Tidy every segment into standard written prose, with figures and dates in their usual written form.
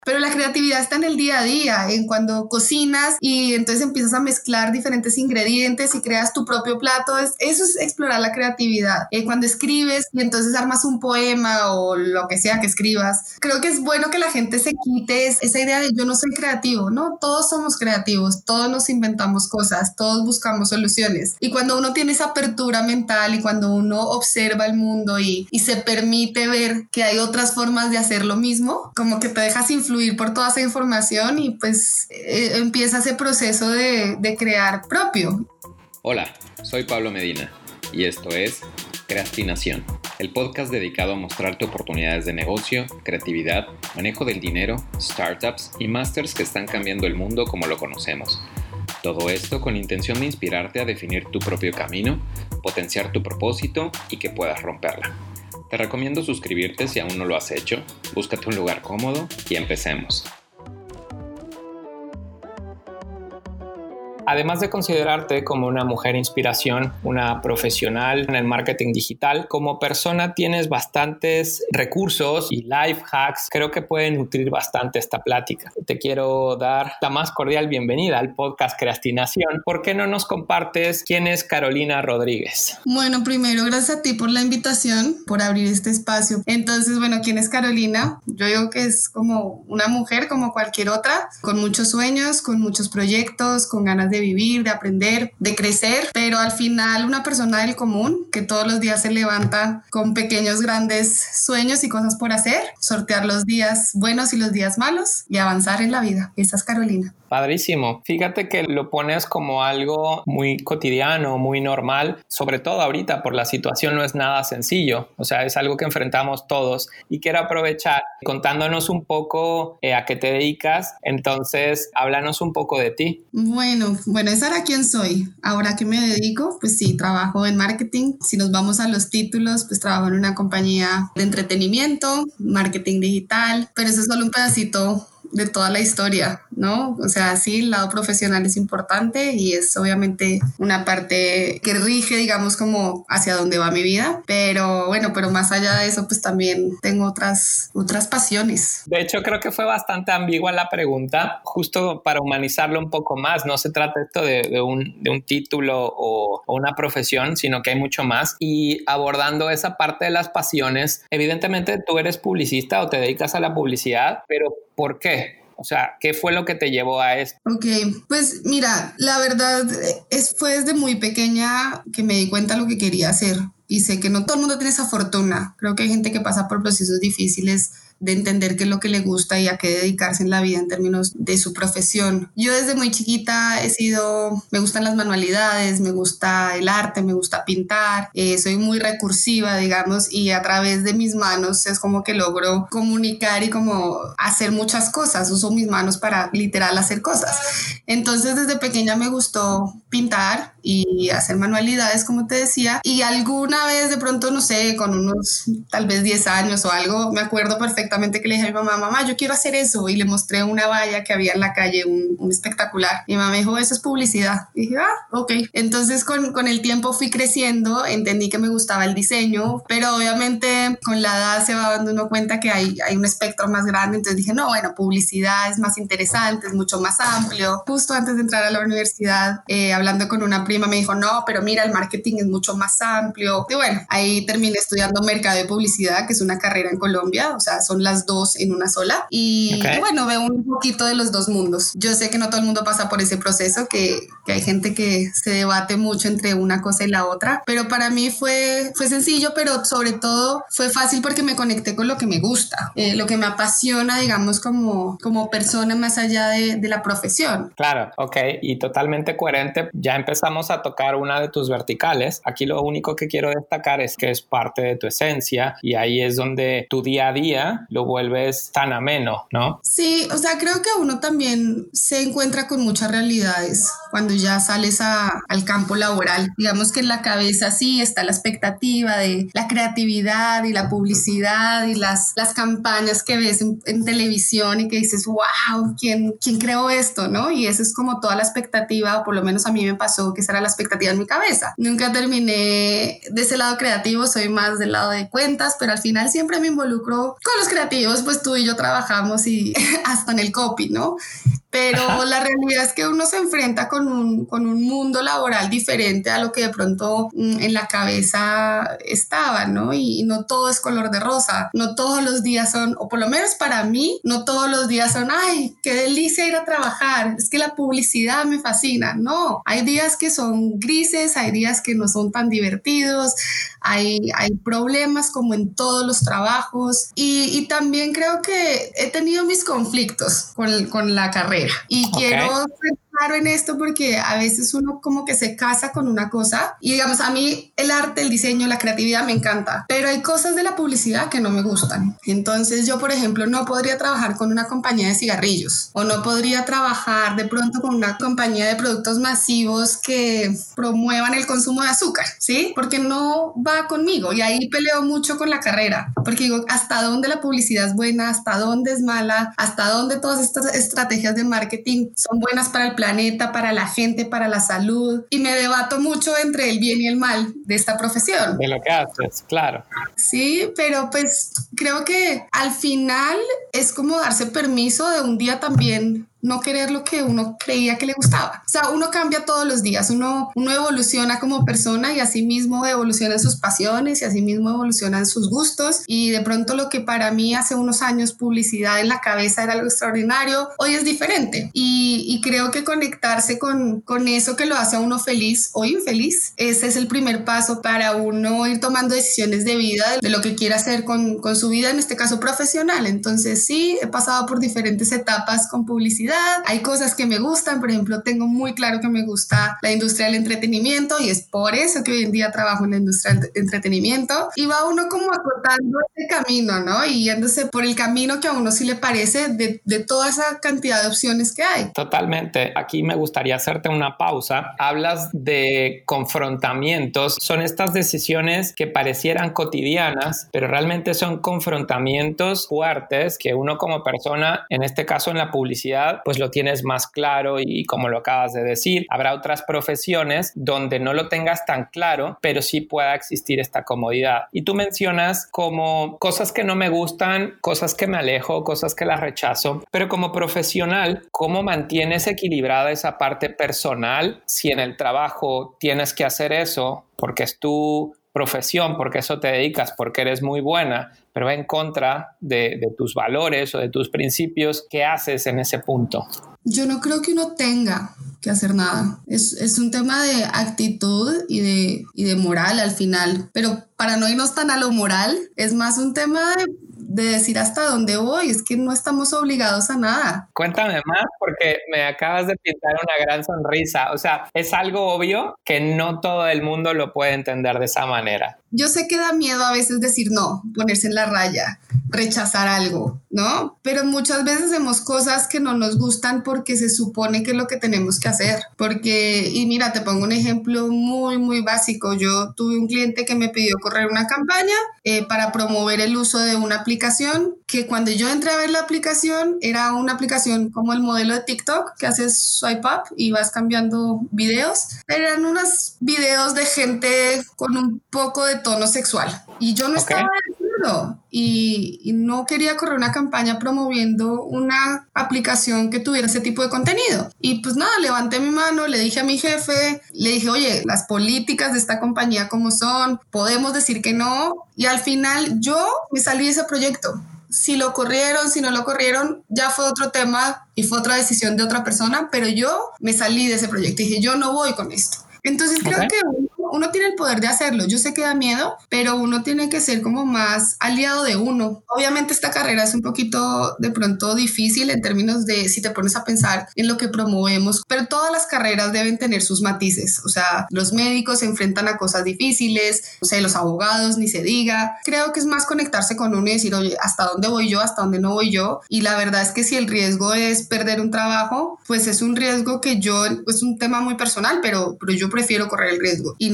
Pero la creatividad está en el día a día, en cuando cocinas y entonces empiezas a mezclar diferentes ingredientes y creas tu propio plato. Eso es explorar la creatividad. Cuando escribes y entonces armas un poema o lo que sea que escribas, creo que es bueno que la gente se quite esa idea de yo no soy creativo, ¿no? Todos somos creativos, todos nos inventamos cosas, todos buscamos soluciones. Y cuando uno tiene esa apertura mental y cuando uno observa el mundo y se permite ver que hay otras formas de hacer lo mismo, como que te dejas influir por toda esa información y pues empieza ese proceso de crear propio. Hola, soy Pablo Medina y esto es Creastinación, el podcast dedicado a mostrarte oportunidades de negocio, creatividad, manejo del dinero, startups y másters que están cambiando el mundo como lo conocemos. Todo esto con la intención de inspirarte a definir tu propio camino, potenciar tu propósito y que puedas romperla. Te recomiendo suscribirte si aún no lo has hecho, búscate un lugar cómodo y empecemos. Además de considerarte como una mujer inspiración, una profesional en el marketing digital, como persona tienes bastantes recursos y life hacks. Creo que pueden nutrir bastante esta plática. Te quiero dar la más cordial bienvenida al podcast Creastinación. ¿Por qué no nos compartes quién es Carolina Rodríguez? Bueno, primero, gracias a ti por la invitación, por abrir este espacio. Entonces, bueno, ¿quién es Carolina? Yo digo que es como una mujer como cualquier otra, con muchos sueños, con muchos proyectos, con ganas de vivir, de aprender, de crecer, pero al final una persona del común que todos los días se levanta con pequeños, grandes sueños y cosas por hacer, sortear los días buenos y los días malos y avanzar en la vida. Esa es Carolina. Padrísimo. Fíjate que lo pones como algo muy cotidiano, muy normal, sobre todo ahorita por la situación no es nada sencillo, o sea, es algo que enfrentamos todos y quiero aprovechar contándonos un poco a qué te dedicas, entonces háblanos un poco de ti. Bueno, esa era quién soy. Ahora, ¿qué me dedico? Pues sí, trabajo en marketing. Si nos vamos a los títulos, pues trabajo en una compañía de entretenimiento, marketing digital, pero eso es solo un pedacito de toda la historia, ¿no? O sea, sí, el lado profesional es importante y es obviamente una parte que rige, digamos, como hacia dónde va mi vida, pero bueno, pero más allá de eso, pues también tengo otras pasiones. De hecho, creo que fue bastante ambigua la pregunta, justo para humanizarlo un poco más. No se trata esto de un título o una profesión, sino que hay mucho más. Y abordando esa parte de las pasiones, evidentemente tú eres publicista o te dedicas a la publicidad, pero ¿por qué? O sea, ¿qué fue lo que te llevó a esto? Ok, pues mira, la verdad fue desde muy pequeña que me di cuenta de lo que quería hacer y sé que no todo el mundo tiene esa fortuna. Creo que hay gente que pasa por procesos difíciles de entender qué es lo que le gusta y a qué dedicarse en la vida en términos de su profesión. Yo desde muy chiquita me gustan las manualidades, me gusta el arte, me gusta pintar, soy muy recursiva, digamos, y a través de mis manos es como que logro comunicar y como hacer muchas cosas, uso mis manos para literal hacer cosas. Entonces desde pequeña me gustó pintar y hacer manualidades, como te decía, y alguna vez de pronto, no sé, con unos tal vez 10 años o algo, me acuerdo perfectamente que le dije a mi mamá, yo quiero hacer eso, y le mostré una valla que había en la calle, un espectacular. Mi mamá me dijo, eso es publicidad. Y dije, ok. Entonces con el tiempo fui creciendo, entendí que me gustaba el diseño, pero obviamente con la edad se va dando uno cuenta que hay un espectro más grande, entonces dije, no, bueno, publicidad es más interesante, es mucho más amplio. Justo antes de entrar a la universidad, hablando con una prima, me dijo, no, pero mira, el marketing es mucho más amplio. Y bueno, ahí terminé estudiando mercado y publicidad, que es una carrera en Colombia, o sea, son las dos en una sola. Y bueno, veo un poquito de los dos mundos. Yo sé que no todo el mundo pasa por ese proceso, que hay gente que se debate mucho entre una cosa y la otra, pero para mí fue sencillo, pero sobre todo fue fácil porque me conecté con lo que me gusta, lo que me apasiona, digamos, como persona más allá de la profesión. Claro, ok, y totalmente coherente. Ya empezamos a tocar una de tus verticales. Aquí lo único que quiero destacar es que es parte de tu esencia y ahí es donde tu día a día lo vuelves tan ameno, ¿no? Sí, o sea, creo que uno también se encuentra con muchas realidades cuando ya sales al campo laboral. Digamos que en la cabeza sí está la expectativa de la creatividad y la publicidad y las campañas que ves en televisión y que dices, wow, ¿quién creó esto, no? Y eso es como toda la expectativa, o por lo menos a mí me pasó que esa era la expectativa en mi cabeza. Nunca terminé de ese lado creativo, soy más del lado de cuentas, pero al final siempre me involucro con los creativos, pues tú y yo trabajamos y hasta en el copy, ¿no? Pero la realidad es que uno se enfrenta con un mundo laboral diferente a lo que de pronto en la cabeza estaba, ¿no? Y no todo es color de rosa, no todos los días son, o por lo menos para mí, no todos los días son, ay, qué delicia ir a trabajar, es que la publicidad me fascina. No, hay días que son grises, hay días que no son tan divertidos, hay problemas como en todos los trabajos y también creo que he tenido mis conflictos con la carrera. Y quiero ser claro en esto porque a veces uno como que se casa con una cosa y digamos a mí el arte, el diseño, la creatividad me encanta, pero hay cosas de la publicidad que no me gustan. Entonces yo por ejemplo no podría trabajar con una compañía de cigarrillos o no podría trabajar de pronto con una compañía de productos masivos que promuevan el consumo de azúcar, ¿sí? Porque no va conmigo y ahí peleo mucho con la carrera porque digo hasta dónde la publicidad es buena, hasta dónde es mala, hasta dónde todas estas estrategias de marketing son buenas para el planeta, para la gente, para la salud y me debato mucho entre el bien y el mal de esta profesión. De lo que haces, claro. Sí, pero pues creo que al final es como darse permiso de un día también no querer lo que uno creía que le gustaba. O sea, uno cambia todos los días, uno evoluciona como persona y así mismo evolucionan sus pasiones y así mismo evolucionan sus gustos y de pronto lo que para mí hace unos años publicidad en la cabeza era algo extraordinario, hoy es diferente y creo que conectarse con eso que lo hace a uno feliz o infeliz, ese es el primer paso para uno ir tomando decisiones de vida, de lo que quiera hacer con su vida, en este caso profesional. Entonces sí, he pasado por diferentes etapas con publicidad. Hay cosas que me gustan, por ejemplo, tengo muy claro que me gusta la industria del entretenimiento y es por eso que hoy en día trabajo en la industria del entretenimiento y va uno como acotando ese camino, ¿no? Y yéndose por el camino que a uno sí le parece de toda esa cantidad de opciones que hay. Totalmente. Aquí me gustaría hacerte una pausa. Hablas de confrontamientos. Son estas decisiones que parecieran cotidianas, pero realmente son confrontamientos fuertes que uno como persona, en este caso en la publicidad, pues lo tienes más claro y como lo acabas de decir, habrá otras profesiones donde no lo tengas tan claro, pero sí pueda existir esta comodidad. Y tú mencionas como cosas que no me gustan, cosas que me alejo, cosas que las rechazo, pero como profesional, ¿cómo mantienes equilibrada esa parte personal si en el trabajo tienes que hacer eso porque es tu profesión, porque eso te dedicas, porque eres muy buena, pero va en contra de tus valores o de tus principios? ¿Qué haces en ese punto? Yo no creo que uno tenga que hacer nada. Es un tema de actitud y de moral al final, pero para no irnos tan a lo moral, es más un tema de decir hasta dónde voy, es que no estamos obligados a nada. Cuéntame más porque me acabas de pintar una gran sonrisa. O sea, es algo obvio que no todo el mundo lo puede entender de esa manera. Yo sé que da miedo a veces decir no, ponerse en la raya, rechazar algo, ¿no? Pero muchas veces hacemos cosas que no nos gustan porque se supone que es lo que tenemos que hacer. Y mira, te pongo un ejemplo muy, muy básico. Yo tuve un cliente que me pidió correr una campaña para promover el uso de una aplicación que cuando yo entré a ver la aplicación era una aplicación como el modelo de TikTok que haces swipe up y vas cambiando videos. Eran unos videos de gente con un poco de tono sexual y yo no estaba de acuerdo y no quería correr una campaña promoviendo una aplicación que tuviera ese tipo de contenido. Y pues nada, levanté mi mano, le dije a mi jefe, le dije, oye, las políticas de esta compañía como son, podemos decir que no. Y al final yo me salí de ese proyecto. Si lo corrieron, si no lo corrieron, ya fue otro tema y fue otra decisión de otra persona, pero yo me salí de ese proyecto y dije, yo no voy con esto. Entonces creo que uno tiene el poder de hacerlo. Yo sé que da miedo, pero uno tiene que ser como más aliado de uno. Obviamente esta carrera es un poquito de pronto difícil en términos de si te pones a pensar en lo que promovemos, pero todas las carreras deben tener sus matices. O sea, los médicos se enfrentan a cosas difíciles, o sea, los abogados ni se diga. Creo que es más conectarse con uno y decir, oye, ¿hasta dónde voy yo? ¿Hasta dónde no voy yo? Y la verdad es que si el riesgo es perder un trabajo, pues es un riesgo que es un tema muy personal, pero yo prefiero correr el riesgo y no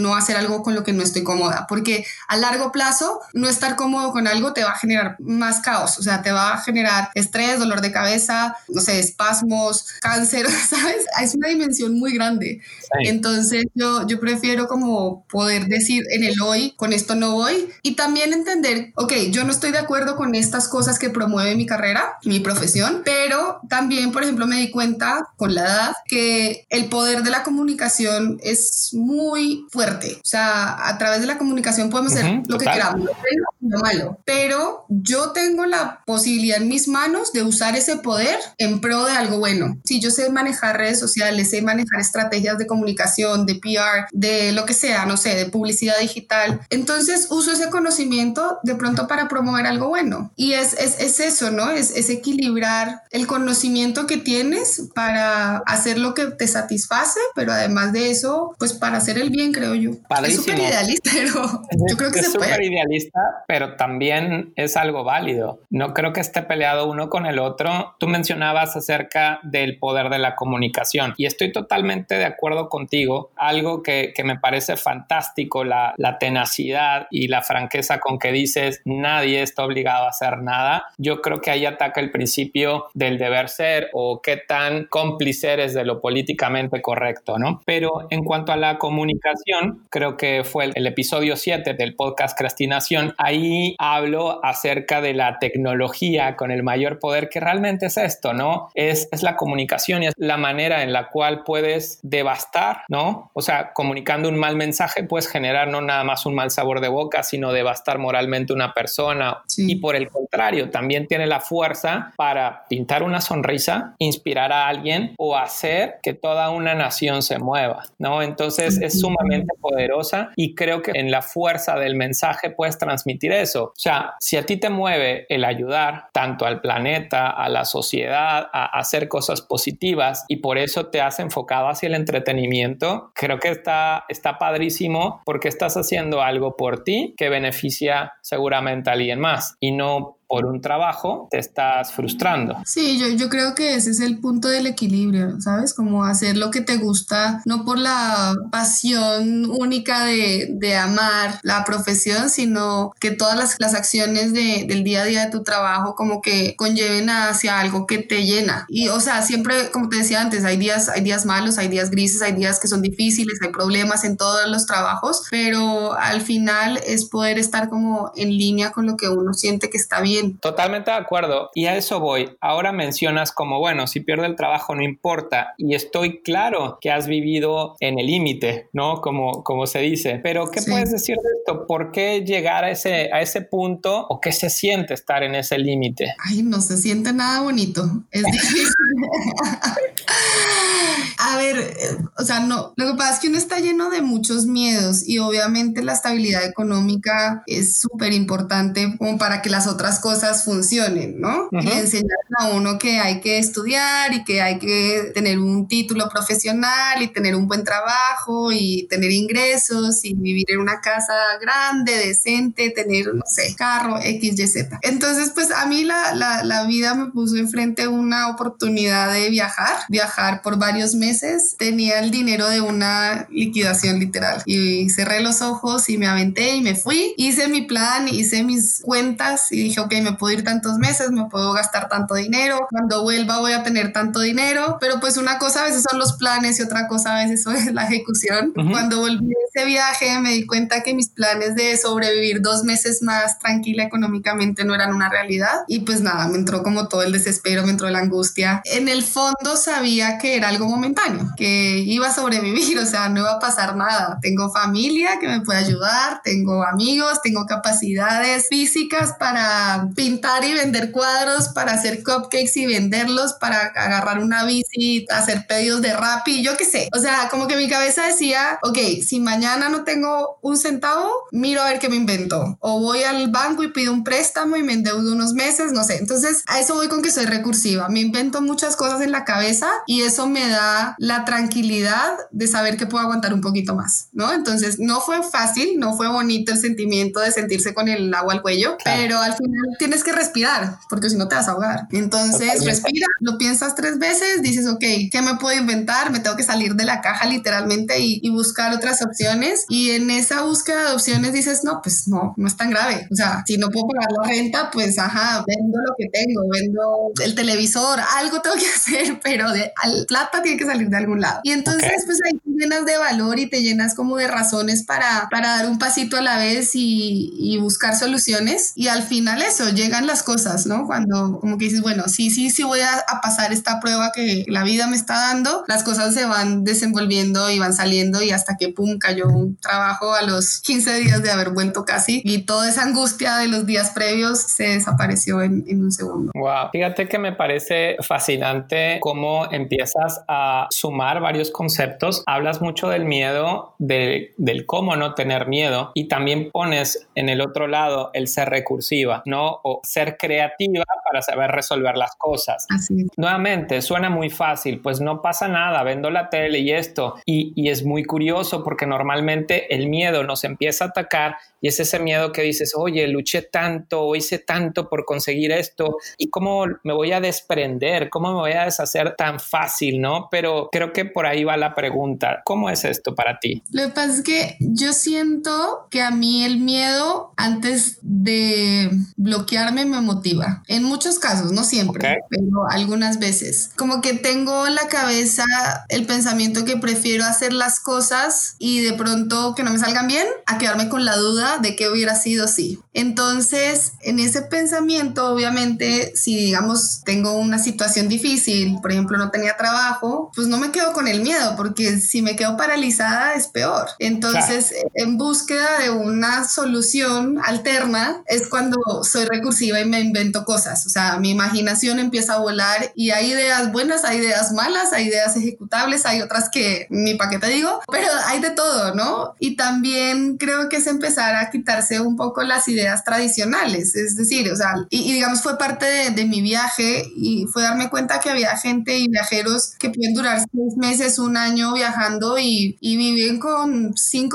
no hacer algo con lo que no estoy cómoda, porque a largo plazo no estar cómodo con algo te va a generar más caos, o sea, te va a generar estrés, dolor de cabeza, no sé, espasmos, cáncer, ¿sabes? Es una dimensión muy grande. Sí. Entonces yo prefiero como poder decir en el hoy, con esto no voy, y también entender, ok, yo no estoy de acuerdo con estas cosas que promueve mi carrera, mi profesión, pero también, por ejemplo, me di cuenta con la edad que el poder de la comunicación es muy fuerte. O sea, a través de la comunicación podemos hacer lo que queramos, lo bueno y lo malo, pero yo tengo la posibilidad en mis manos de usar ese poder en pro de algo bueno. Si yo sé manejar redes sociales, sé manejar estrategias de comunicación, de PR, de lo que sea, no sé, de publicidad digital, entonces uso ese conocimiento de pronto para promover algo bueno. Y es eso, ¿no? Es equilibrar el conocimiento que tienes para hacer lo que te satisface, pero además de eso, pues para hacer el bien, creo yo. Padrísimo. Es súper idealista, pero yo creo que es se puede. Es súper idealista, pero también es algo válido. No creo que esté peleado uno con el otro. Tú mencionabas acerca del poder de la comunicación y estoy totalmente de acuerdo contigo. Algo que me parece fantástico, la tenacidad y la franqueza con que dices nadie está obligado a hacer nada. Yo creo que ahí ataca el principio del deber ser o qué tan cómplice eres de lo políticamente correcto, ¿no? Pero en cuanto a la comunicación, creo que fue el episodio 7 del podcast Crastinación. Ahí hablo acerca de la tecnología con el mayor poder, que realmente es esto, ¿no? Es la comunicación y es la manera en la cual puedes devastar, ¿no? O sea, comunicando un mal mensaje puedes generar no nada más un mal sabor de boca, sino devastar moralmente una persona. Sí. Y por el contrario, también tiene la fuerza para pintar una sonrisa, inspirar a alguien o hacer que toda una nación se mueva, ¿no? Entonces es sumamente poderosa y creo que en la fuerza del mensaje puedes transmitir eso. O sea, si a ti te mueve el ayudar tanto al planeta, a la sociedad, a hacer cosas positivas y por eso te has enfocado hacia el entretenimiento, creo que está padrísimo porque estás haciendo algo por ti que beneficia seguramente a alguien más y no por un trabajo te estás frustrando. Sí, yo creo que ese es el punto del equilibrio, ¿sabes? Como hacer lo que te gusta, no por la pasión única de amar la profesión, sino que todas las acciones del día a día de tu trabajo como que conlleven hacia algo que te llena. Y, o sea, siempre, como te decía antes, hay días malos, hay días grises, hay días que son difíciles, hay problemas en todos los trabajos, pero al final es poder estar como en línea con lo que uno siente que está bien. Totalmente de acuerdo y a eso voy. Ahora mencionas como, bueno, si pierdo el trabajo no importa y estoy claro que has vivido en el límite, ¿no? Como se dice, pero ¿qué puedes decir de esto? ¿Por qué llegar a ese punto o qué se siente estar en ese límite? Ay, no se siente nada bonito, es difícil. A ver, o sea, no, lo que pasa es que uno está lleno de muchos miedos y obviamente la estabilidad económica es súper importante como para que las otras cosas funcionen, ¿no? Y le enseñan a uno que hay que estudiar y que hay que tener un título profesional y tener un buen trabajo y tener ingresos y vivir en una casa grande, decente, tener, no sé, carro, X, Y, Z. Entonces, pues a mí la vida me puso enfrente una oportunidad de viajar por varios meses. Tenía el dinero de una liquidación literal y cerré los ojos y me aventé y me fui. Hice mi plan, hice mis cuentas y dije, ok, me puedo ir tantos meses, me puedo gastar tanto dinero, cuando vuelva voy a tener tanto dinero, pero pues una cosa a veces son los planes y otra cosa a veces es la ejecución. Cuando volví de ese viaje me di cuenta que mis planes de sobrevivir 2 meses más tranquila económicamente no eran una realidad y pues nada, me entró como todo el desespero, me entró la angustia. En el fondo sabía que era algo momentáneo, que iba a sobrevivir, o sea, no iba a pasar nada. Tengo familia que me puede ayudar, tengo amigos, tengo capacidades físicas para pintar y vender cuadros, para hacer cupcakes y venderlos, para agarrar una bici, hacer pedidos de Rappi, yo qué sé. O sea, como que mi cabeza decía, ok, si mañana no tengo un centavo, miro a ver qué me invento. O voy al banco y pido un préstamo y me endeudo unos meses, no sé. Entonces, a eso voy con que soy recursiva. Me invento muchas cosas en la cabeza y eso me da la tranquilidad de saber que puedo aguantar un poquito más, ¿no? Entonces no fue fácil, no fue bonito el sentimiento de sentirse con el agua al cuello, claro, pero al final tienes que respirar, porque si no te vas a ahogar. Entonces respira, lo piensas 3 veces, dices, ok, ¿qué me puedo inventar? Me tengo que salir de la caja literalmente y buscar otras opciones. Y en esa búsqueda de opciones dices, no, pues no es tan grave. O sea, si no puedo pagar la renta, pues vendo lo que tengo, vendo el televisor, algo tengo que hacer, pero plata tiene que salir de algún lado. Y entonces pues ahí te llenas de valor y te llenas como de razones para dar un pasito a la vez y buscar soluciones. Y al final eso, llegan las cosas, ¿no? Cuando como que dices, bueno, sí voy a pasar esta prueba que la vida me está dando, las cosas se van desenvolviendo y van saliendo y hasta que pum, cayó un trabajo a los 15 días de haber vuelto casi y toda esa angustia de los días previos se desapareció en un segundo. Wow, fíjate que me parece fascinante cómo empiezas a sumar varios conceptos. Hablas mucho del miedo, del cómo no tener miedo y también pones en el otro lado el ser recursiva, ¿no? O ser creativa para saber resolver las cosas. Así es. Nuevamente, suena muy fácil, pues no pasa nada, vendo la tele y esto. Y es muy curioso porque normalmente el miedo nos empieza a atacar y es ese miedo que dices, oye, luché tanto o hice tanto por conseguir esto y cómo me voy a desprender, cómo me voy a deshacer tan fácil, ¿no? Pero creo que por ahí va la pregunta. ¿Cómo es esto para ti? Lo que pasa es que yo siento que a mí el miedo antes de bloquearme me motiva. En muchos casos, no siempre, pero algunas veces. Como que tengo en la cabeza el pensamiento que prefiero hacer las cosas y de pronto que no me salgan bien a quedarme con la duda de que hubiera sido sí. Entonces, en ese pensamiento, obviamente, si digamos tengo una situación difícil, por ejemplo, no tenía trabajo, pues no me quedo con el miedo, porque si me quedo paralizada es peor. Entonces, en búsqueda de una solución alterna es cuando soy recursiva y me invento cosas. O sea, mi imaginación empieza a volar y hay ideas buenas, hay ideas malas, hay ideas ejecutables, hay otras que ni pa' qué te digo, pero hay de todo, ¿no? Y también creo que es empezar a quitarse un poco las ideas tradicionales, es decir, o sea, y digamos fue parte de mi viaje y fue darme cuenta que había gente y viajeros que pueden durar 6 meses, 1 año viajando y viven con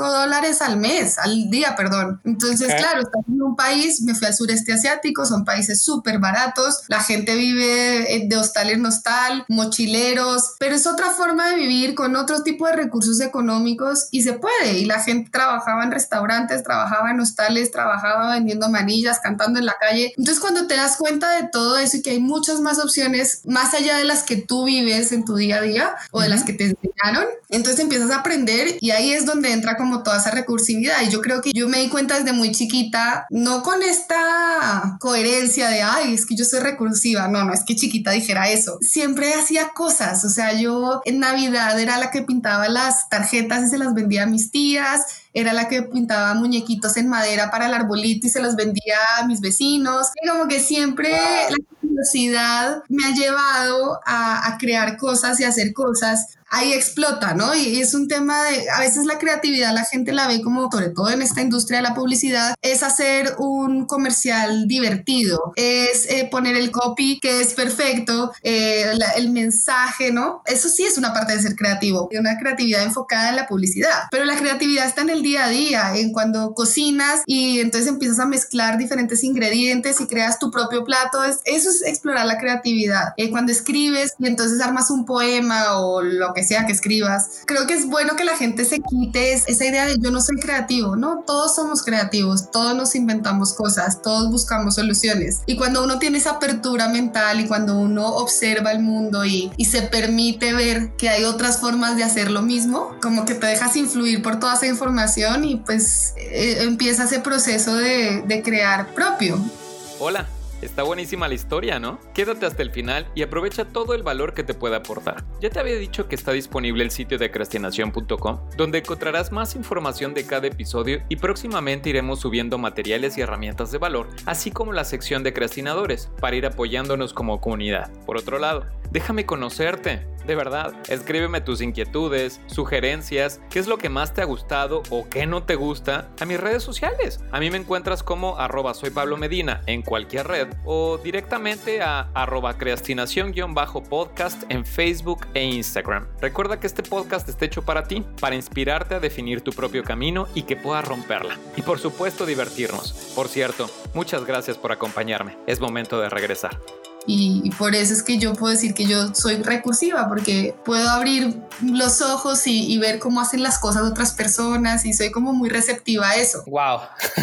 $5 al día, perdón. Entonces, claro, estás en un país, me fui al sureste asiático, son países súper baratos, la gente vive de hostal en hostal, mochileros, pero es otra forma de vivir con otro tipo de recursos económicos y se puede, y la gente trabajaba en restaurantes, trabajaba en hostales, trabajaba vendiendo manillas, cantando en la calle. Entonces cuando te das cuenta de todo eso y que hay muchas más opciones más allá de las que tú vives en tu día a día o de las que te enseñaron, entonces empiezas a aprender y ahí es donde entra como toda esa recursividad. Y yo creo que yo me di cuenta desde muy chiquita, no con esta coherencia de ay, es que yo soy recursiva, no, es que chiquita dijera eso, siempre hacía cosas. O sea, yo en Navidad era la que pintaba las tarjetas y se las vendía a mis tías, era la que pintaba muñequitos en madera para el arbolito y se los vendía a mis vecinos. Y como que siempre la curiosidad me ha llevado a crear cosas y hacer cosas. Ahí explota, ¿no? Y es un tema de, a veces la creatividad la gente la ve como, sobre todo en esta industria de la publicidad, es hacer un comercial divertido, es poner el copy que es perfecto, el mensaje, ¿no? Eso sí es una parte de ser creativo, una creatividad enfocada en la publicidad, pero la creatividad está en el día a día, en cuando cocinas y entonces empiezas a mezclar diferentes ingredientes y creas tu propio plato, eso es explorar la creatividad. Cuando escribes y entonces armas un poema o lo que sea que escribas. Creo que es bueno que la gente se quite esa idea de yo no soy creativo, ¿no? Todos somos creativos, todos nos inventamos cosas, todos buscamos soluciones. Y cuando uno tiene esa apertura mental y cuando uno observa el mundo y se permite ver que hay otras formas de hacer lo mismo, como que te dejas influir por toda esa información y pues empieza ese proceso de crear propio. Hola. Está buenísima la historia, ¿no? Quédate hasta el final y aprovecha todo el valor que te puede aportar. Ya te había dicho que está disponible el sitio de crastinación.com, donde encontrarás más información de cada episodio y próximamente iremos subiendo materiales y herramientas de valor, así como la sección de crastinadores, para ir apoyándonos como comunidad. Por otro lado, déjame conocerte. De verdad, escríbeme tus inquietudes, sugerencias, qué es lo que más te ha gustado o qué no te gusta a mis redes sociales. A mí me encuentras como @soypablomedina en cualquier red o directamente a @creastinación_podcast en Facebook e Instagram. Recuerda que este podcast está hecho para ti, para inspirarte a definir tu propio camino y que puedas romperla. Y por supuesto divertirnos. Por cierto, muchas gracias por acompañarme. Es momento de regresar. Y por eso es que yo puedo decir que yo soy recursiva, porque puedo abrir los ojos y ver cómo hacen las cosas otras personas, y soy como muy receptiva a eso. Wow.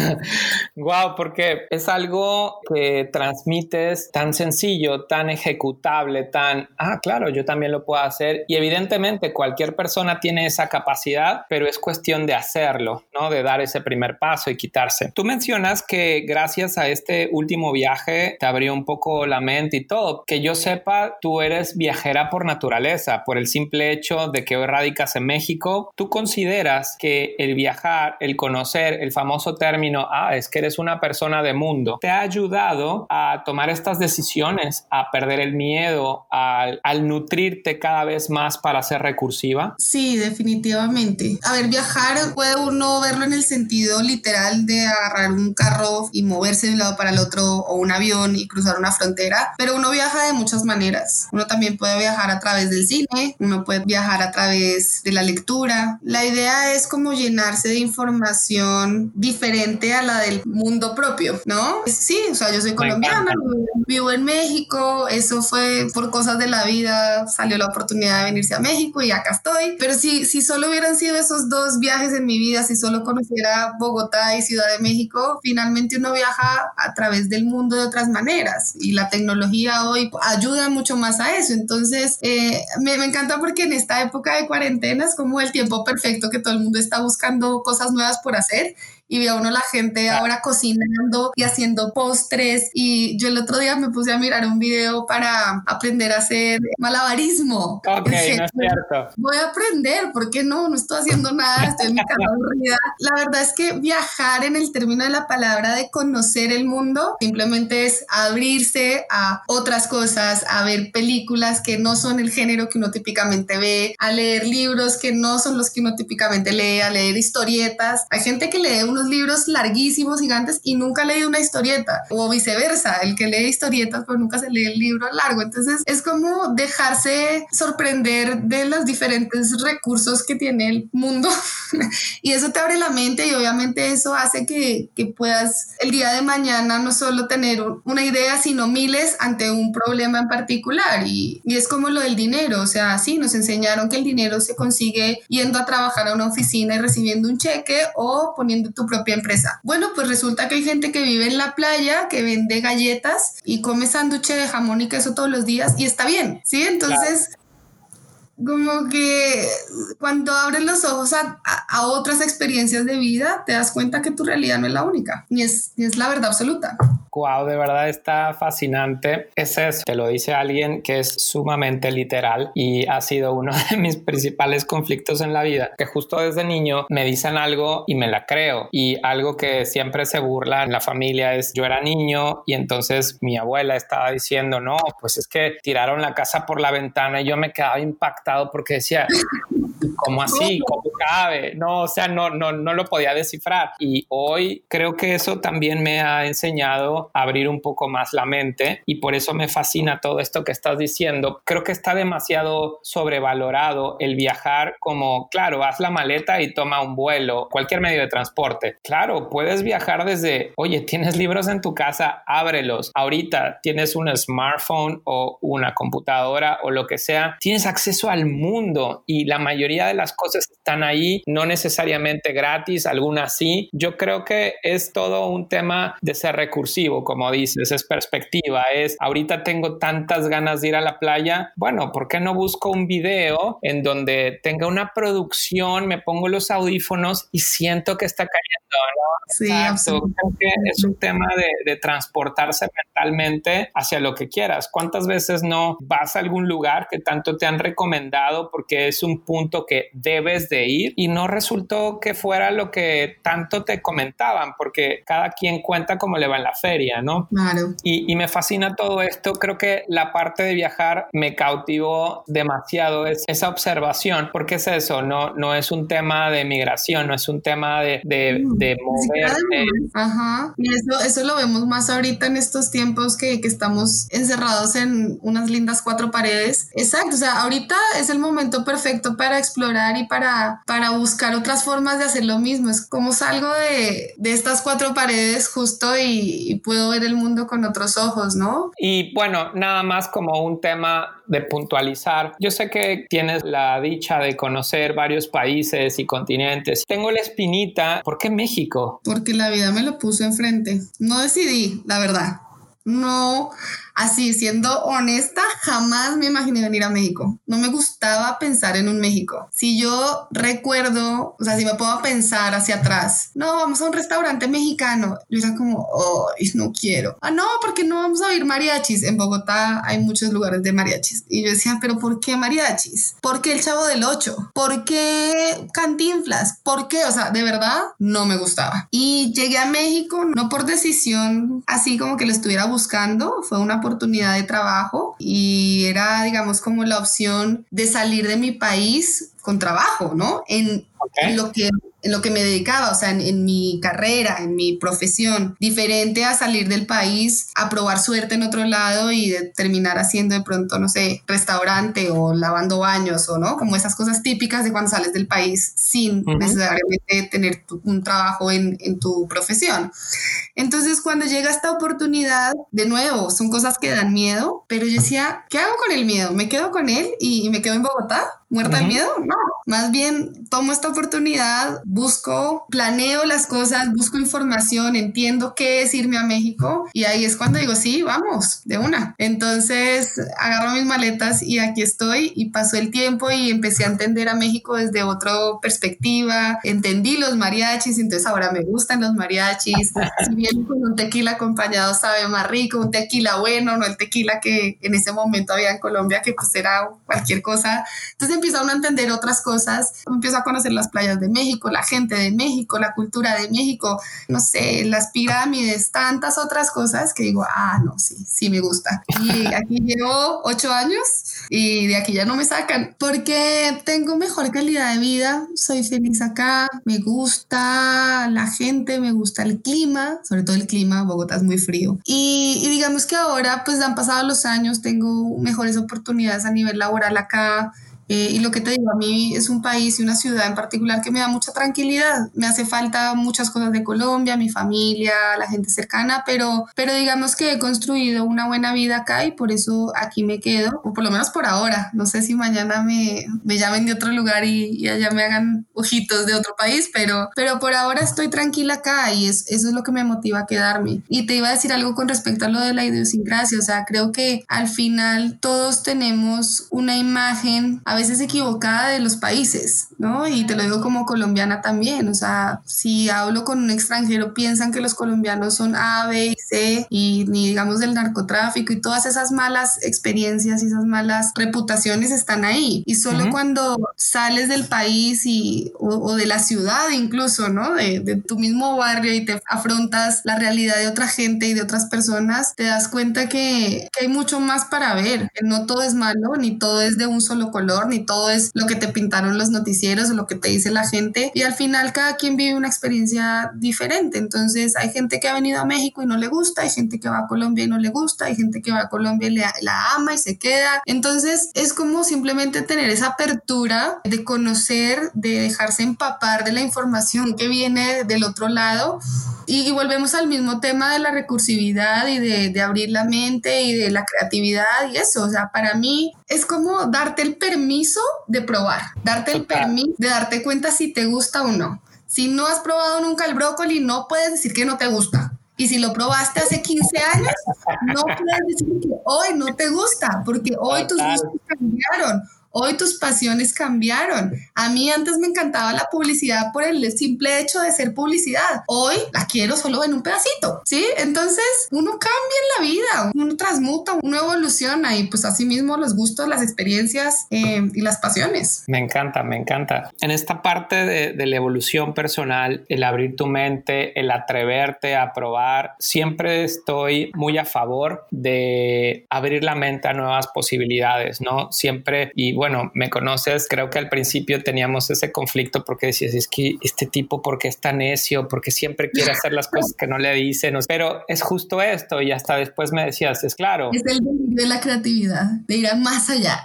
Wow, porque es algo que transmites tan sencillo, tan ejecutable, claro, yo también lo puedo hacer. Y evidentemente cualquier persona tiene esa capacidad, pero es cuestión de hacerlo, ¿no? De dar ese primer paso y quitarse. Tú mencionas que gracias a este último viaje te abrió un poco la mente y todo. Que yo sepa, tú eres viajera por naturaleza, por el simple hecho de que hoy radicas en México. ¿Tú consideras que el viajar, el conocer, el famoso término, es que eres una persona de mundo, te ha ayudado a tomar estas decisiones, a perder el miedo, al nutrirte cada vez más para ser recursiva? Sí, definitivamente. A ver, viajar puede uno verlo en el sentido literal de agarrar un carro y moverse de un lado para el otro, o un avión y cruzar una frontera, pero uno viaja de muchas maneras. Uno también puede viajar a través del cine, uno puede viajar a través de la lectura. La idea es como llenarse de información diferente a la del mundo propio, ¿no? Sí, o sea, yo soy colombiana, vivo en México, eso fue por cosas de la vida, salió la oportunidad de venirse a México y acá estoy. Pero si solo hubieran sido esos 2 viajes en mi vida, si solo conociera Bogotá y Ciudad de México, finalmente uno viaja a través del mundo de otras maneras, y la tecnología hoy ayuda mucho más a eso. Entonces me encanta, porque en esta época de cuarentena es como el tiempo perfecto, que todo el mundo está buscando cosas nuevas por hacer, y ve a uno la gente ahora cocinando y haciendo postres. Y yo el otro día me puse a mirar un video para aprender a hacer malabarismo. Ok, no es cierto. Voy a aprender, ¿por qué no? No estoy haciendo nada, estoy en mi casa aburrida. La verdad es que viajar, en el término de la palabra, de conocer el mundo, simplemente es abrirse a otras cosas, a ver películas que no son el género que uno típicamente ve, a leer libros que no son los que uno típicamente lee, a leer historietas. Hay gente que lee unos libros larguísimos, gigantes, y nunca ha leído una historieta, o viceversa, el que lee historietas pero nunca se lee el libro largo. Entonces es como dejarse sorprender de los diferentes recursos que tiene el mundo y eso te abre la mente, y obviamente eso hace que puedas el día de mañana no solo tener una idea, sino miles ante un problema en particular. Y es como lo del dinero, o sea, sí, nos enseñaron que el dinero se consigue yendo a trabajar a una oficina y recibiendo un cheque, o poniendo tu propia empresa. Bueno, pues resulta que hay gente que vive en la playa, que vende galletas y come sándwich de jamón y queso todos los días, y está bien, ¿sí? Entonces, claro, como que cuando abres los ojos a otras experiencias de vida, te das cuenta que tu realidad no es la única, ni es la verdad absoluta. Wow, de verdad está fascinante. Es eso, te lo dice alguien que es sumamente literal, y ha sido uno de mis principales conflictos en la vida, que justo desde niño me dicen algo y me la creo. Y algo que siempre se burla en la familia es: yo era niño y entonces mi abuela estaba diciendo, no, pues es que tiraron la casa por la ventana, y yo me quedaba impactado porque decía, ¿cómo así? ¿Cómo cabe? No, o sea, no lo podía descifrar. Y hoy creo que eso también me ha enseñado a abrir un poco más la mente, y por eso me fascina todo esto que estás diciendo. Creo que está demasiado sobrevalorado el viajar como, claro, haz la maleta y toma un vuelo, cualquier medio de transporte. Claro, puedes viajar desde, oye, tienes libros en tu casa, ábrelos. Ahorita tienes un smartphone o una computadora o lo que sea, tienes acceso al mundo, y la mayoría de las cosas están ahí, no necesariamente gratis, algunas sí. Yo creo que es todo un tema de ser recursivo, como dices, es perspectiva, es ahorita tengo tantas ganas de ir a la playa, bueno, ¿por qué no busco un video en donde tenga una producción, me pongo los audífonos y siento que está cayendo, ¿no? Sí, exacto. Creo que es un tema de transportarse mentalmente hacia lo que quieras. ¿Cuántas veces no vas a algún lugar que tanto te han recomendado porque es un punto que debes de ir y no resultó que fuera lo que tanto te comentaban? Porque cada quien cuenta cómo le va en la feria. materia, ¿no? Claro. Y me fascina todo esto. Creo que la parte de viajar me cautivó demasiado, es esa observación, porque es eso, no es un tema de migración, no es un tema de moverte. Ajá. Y eso lo vemos más ahorita en estos tiempos que estamos encerrados en unas lindas cuatro paredes. Exacto, o sea, ahorita es el momento perfecto para explorar y para buscar otras formas de hacer lo mismo. Es como salgo de estas cuatro paredes justo y puedo ver el mundo con otros ojos, ¿no? Y bueno, nada más como un tema de puntualizar. Yo sé que tienes la dicha de conocer varios países y continentes. Tengo la espinita, ¿por qué México? Porque la vida me lo puso enfrente. No decidí, la verdad. No, así siendo honesta, jamás me imaginé venir a México. No me gustaba pensar en un México. Si yo recuerdo, o sea, si me puedo pensar hacia atrás, no, vamos a un restaurante mexicano. Yo era como, oh, no quiero. Ah, no, porque no vamos a oír mariachis. En Bogotá hay muchos lugares de mariachis. Y yo decía, pero ¿por qué mariachis? ¿Por qué el Chavo del Ocho? ¿Por qué Cantinflas? ¿Por qué? O sea, de verdad, no me gustaba. Y llegué a México, no por decisión, así como que lo estuviera buscando, fue una oportunidad de trabajo y era, digamos, como la opción de salir de mi país con trabajo, ¿no? En lo que me dedicaba, o sea, en mi carrera, en mi profesión, diferente a salir del país, a probar suerte en otro lado y de terminar haciendo de pronto, no sé, restaurante o lavando baños o no, como esas cosas típicas de cuando sales del país sin necesariamente tener un trabajo en tu profesión. Entonces, cuando llega esta oportunidad, de nuevo, son cosas que dan miedo, pero yo decía, ¿qué hago con el miedo? ¿Me quedo con él y me quedo en Bogotá? ¿Muerta de miedo? No, más bien tomo esta oportunidad, busco, planeo las cosas, busco información, entiendo qué es irme a México y ahí es cuando digo, sí, vamos, de una. Entonces agarro mis maletas y aquí estoy y pasó el tiempo y empecé a entender a México desde otra perspectiva, entendí los mariachis, entonces ahora me gustan los mariachis, si bien con un tequila acompañado sabe más rico, un tequila bueno, no el tequila que en ese momento había en Colombia que pues era cualquier cosa. Entonces empieza uno a entender otras cosas, empiezo a conocer las playas de México, la gente de México, la cultura de México, no sé, las pirámides, tantas otras cosas que digo, no, sí me gusta. Y aquí llevo 8 años y de aquí ya no me sacan porque tengo mejor calidad de vida, soy feliz acá, me gusta la gente, me gusta el clima, sobre todo el clima, Bogotá es muy frío. Y digamos que ahora pues han pasado los años, tengo mejores oportunidades a nivel laboral acá. Y lo que te digo, a mí es un país y una ciudad en particular que me da mucha tranquilidad. Me hace falta muchas cosas de Colombia, mi familia, la gente cercana, pero digamos que he construido una buena vida acá y por eso aquí me quedo, o por lo menos por ahora. No sé si mañana me llamen de otro lugar y allá me hagan ojitos de otro país, pero por ahora estoy tranquila acá y eso es lo que me motiva a quedarme. Y te iba a decir algo con respecto a lo de la idiosincrasia, o sea, creo que al final todos tenemos una imagen a veces equivocada de los países, ¿no? Y te lo digo como colombiana también, o sea, si hablo con un extranjero piensan que los colombianos son A, B y C y ni digamos del narcotráfico y todas esas malas experiencias y esas malas reputaciones están ahí y solo cuando sales del país o de la ciudad incluso, ¿no? De tu mismo barrio y te afrontas la realidad de otra gente y de otras personas, te das cuenta que hay mucho más para ver, que no todo es malo, ni todo es de un solo color, ni todo es lo que te pintaron los noticieros o lo que te dice la gente y al final cada quien vive una experiencia diferente. Entonces hay gente que ha venido a México y no le gusta, hay gente que va a Colombia y no le gusta, hay gente que va a Colombia y la ama y se queda. Entonces es como simplemente tener esa apertura de conocer, de dejarse empapar de la información que viene del otro lado y volvemos al mismo tema de la recursividad y de abrir la mente y de la creatividad y eso, o sea, para mí es como darte el permiso de probar, darte el permiso de darte cuenta si te gusta o no. Si no has probado nunca el brócoli, no puedes decir que no te gusta. Y si lo probaste hace 15 años, no puedes decir que hoy no te gusta, porque hoy tus gustos cambiaron. Hoy tus pasiones cambiaron. A mí antes me encantaba la publicidad por el simple hecho de ser publicidad. Hoy la quiero solo en un pedacito, ¿sí? Entonces uno cambia en la vida, uno transmuta, uno evoluciona y pues así mismo los gustos, las experiencias y las pasiones. Me encanta, me encanta. En esta parte de la evolución personal, el abrir tu mente, el atreverte a probar, siempre estoy muy a favor de abrir la mente a nuevas posibilidades, ¿no? Siempre, y bueno, me conoces, creo que al principio teníamos ese conflicto porque decías, es que este tipo, ¿por qué es tan necio? Porque siempre quiere hacer las cosas que no le dicen, pero es justo esto, y hasta después me decías, es claro. Es el delirio de la creatividad, de ir a más allá.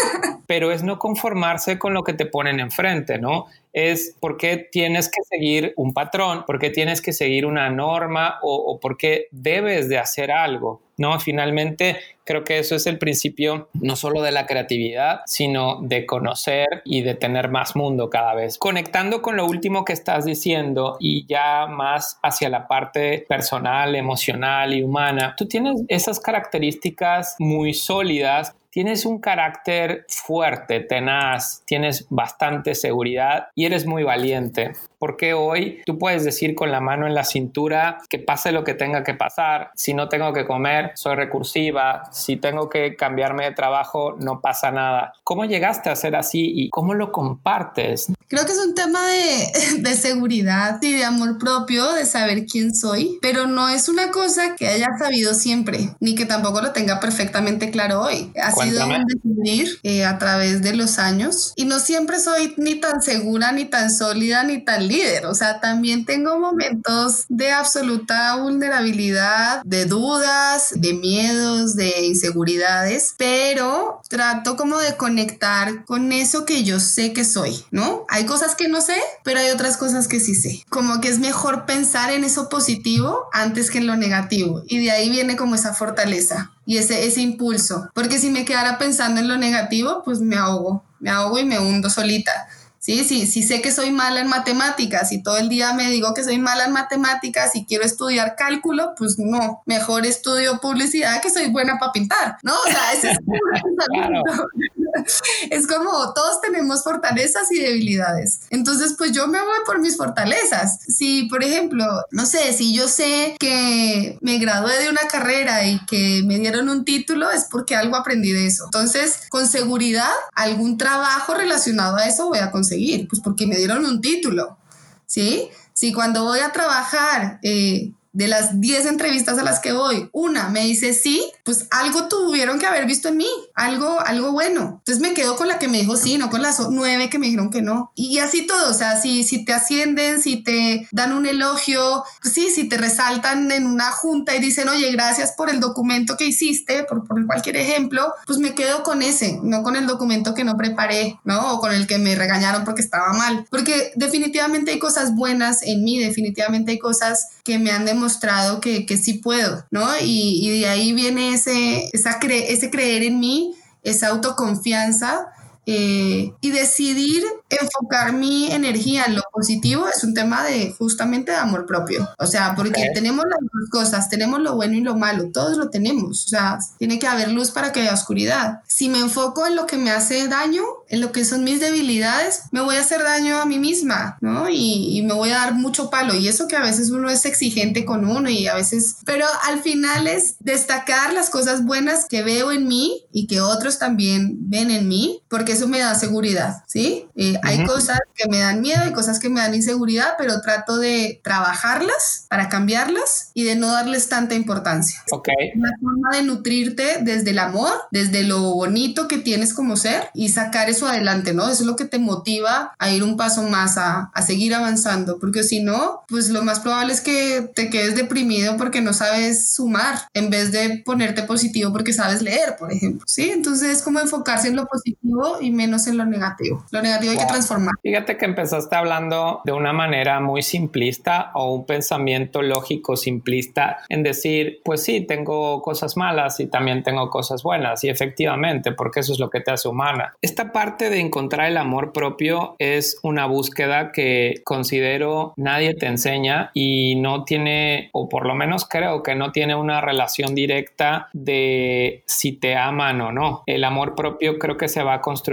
Pero es no conformarse con lo que te ponen enfrente, ¿no? Es por qué tienes que seguir un patrón, por qué tienes que seguir una norma o por qué debes de hacer algo, ¿no? Finalmente, creo que eso es el principio no solo de la creatividad, sino de conocer y de tener más mundo cada vez. Conectando con lo último que estás diciendo y ya más hacia la parte personal, emocional y humana, tú tienes esas características muy sólidas. Tienes un carácter fuerte, tenaz, tienes bastante seguridad y eres muy valiente. Porque hoy tú puedes decir con la mano en la cintura que pase lo que tenga que pasar. Si no tengo que comer, soy recursiva. Si tengo que cambiarme de trabajo, no pasa nada. ¿Cómo llegaste a ser así y cómo lo compartes? Creo que es un tema de seguridad y de amor propio, de saber quién soy, pero no es una cosa que haya sabido siempre, ni que tampoco lo tenga perfectamente claro hoy. Ha sido un decidir a través de los años y no siempre soy ni tan segura, ni tan sólida, ni tan líder. O sea, también tengo momentos de absoluta vulnerabilidad, de dudas, de miedos, de inseguridades, pero trato como de conectar con eso que yo sé que soy, ¿no? Hay cosas que no sé, pero hay otras cosas que sí sé. Como que es mejor pensar en eso positivo antes que en lo negativo. Y de ahí viene como esa fortaleza y ese impulso. Porque si me quedara pensando en lo negativo, pues me ahogo y me hundo solita. Sí, sé que soy mala en matemáticas y todo el día me digo que soy mala en matemáticas y quiero estudiar cálculo, pues no, mejor estudio publicidad que soy buena para pintar, ¿no? O sea, ese es un pensamiento. Claro. Es como todos tenemos fortalezas y debilidades. Entonces, pues yo me voy por mis fortalezas. Si, por ejemplo, no sé, si yo sé que me gradué de una carrera y que me dieron un título, es porque algo aprendí de eso. Entonces, con seguridad, algún trabajo relacionado a eso voy a conseguir, pues porque me dieron un título, ¿sí? Si cuando voy a trabajar, de las 10 entrevistas a las que voy, una me dice sí, pues algo tuvieron que haber visto en mí, algo bueno. Entonces me quedo con la que me dijo sí, no con las 9 que me dijeron que no. Y así todo, o sea, si te ascienden, si te dan un elogio, pues sí, si te resaltan en una junta y dicen, oye, gracias por el documento que hiciste, por cualquier ejemplo, pues me quedo con ese, no con el documento que no preparé, ¿no? O con el que me regañaron porque estaba mal. Porque definitivamente hay cosas buenas en mí, definitivamente hay cosas que me han demostrado que sí puedo, ¿no? Y de ahí viene ese creer en mí, esa autoconfianza y decidir enfocar mi energía en lo positivo es un tema de justamente de amor propio. O sea, porque tenemos las dos cosas, tenemos lo bueno y lo malo, todos lo tenemos. O sea, tiene que haber luz para que haya oscuridad. Si me enfoco en lo que me hace daño, en lo que son mis debilidades, me voy a hacer daño a mí misma, ¿no? Y me voy a dar mucho palo. Y eso que a veces uno es exigente con uno y a veces... Pero al final es destacar las cosas buenas que veo en mí y que otros también ven en mí, porque eso me da seguridad, ¿sí? Hay cosas que me dan miedo, hay cosas que me dan inseguridad, pero trato de trabajarlas para cambiarlas y de no darles tanta importancia. Una forma de nutrirte desde el amor, desde lo bonito que tienes como ser y sacar eso adelante, ¿no? Eso es lo que te motiva a ir un paso más, a seguir avanzando, porque si no, pues lo más probable es que te quedes deprimido porque no sabes sumar en vez de ponerte positivo porque sabes leer, por ejemplo, ¿sí? Entonces es como enfocarse en lo positivo y menos en lo negativo. Lo negativo hay que transformar. Fíjate que empezaste hablando de una manera muy simplista o un pensamiento lógico simplista en decir, pues sí, tengo cosas malas y también tengo cosas buenas y efectivamente, porque eso es lo que te hace humana. Esta parte de encontrar el amor propio es una búsqueda que considero nadie te enseña y no tiene, o por lo menos creo que no tiene una relación directa de si te aman o no. El amor propio creo que se va construyendo